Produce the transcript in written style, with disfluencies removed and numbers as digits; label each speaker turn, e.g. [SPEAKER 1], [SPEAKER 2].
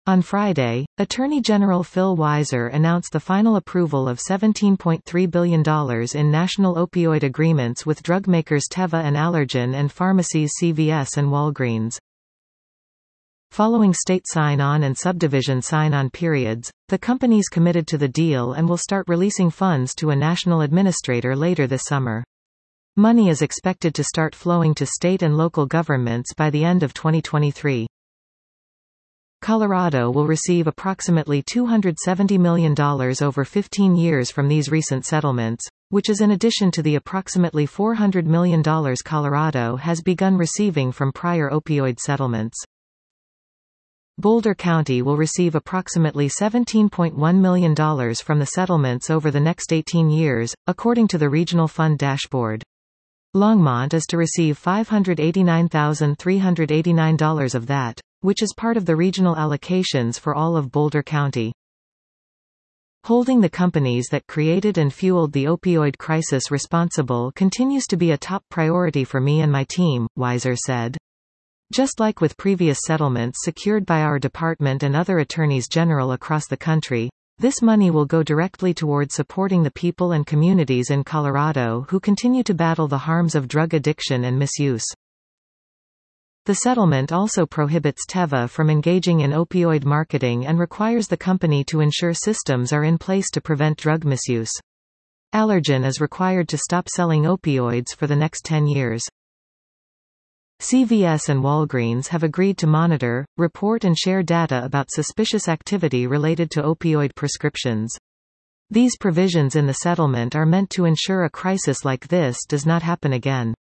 [SPEAKER 1] On Friday, Attorney General Phil Weiser announced the final approval of $17.3 billion in national opioid agreements with drug makers Teva and Allergan and pharmacies CVS and Walgreens. Following state sign-on and subdivision sign-on periods, the companies committed to the deal and will start releasing funds to a national administrator later this summer. Money is expected to start flowing to state and local governments by the end of 2023. Colorado will receive approximately $270 million over 15 years from these recent settlements, which is in addition to the approximately $400 million Colorado has begun receiving from prior opioid settlements. Boulder County will receive approximately $17.1 million from the settlements over the next 18 years, according to the Regional Fund dashboard. Longmont is to receive $589,389 of that, which is part of the regional allocations for all of Boulder County. Holding the companies that created and fueled the opioid crisis responsible continues to be a top priority for me and my team, Weiser said. Just like with previous settlements secured by our department and other attorneys general across the country, this money will go directly toward supporting the people and communities in Colorado who continue to battle the harms of drug addiction and misuse. The settlement also prohibits Teva from engaging in opioid marketing and requires the company to ensure systems are in place to prevent drug misuse. Allergan is required to stop selling opioids for the next 10 years. CVS and Walgreens have agreed to monitor, report and share data about suspicious activity related to opioid prescriptions. These provisions in the settlement are meant to ensure a crisis like this does not happen again.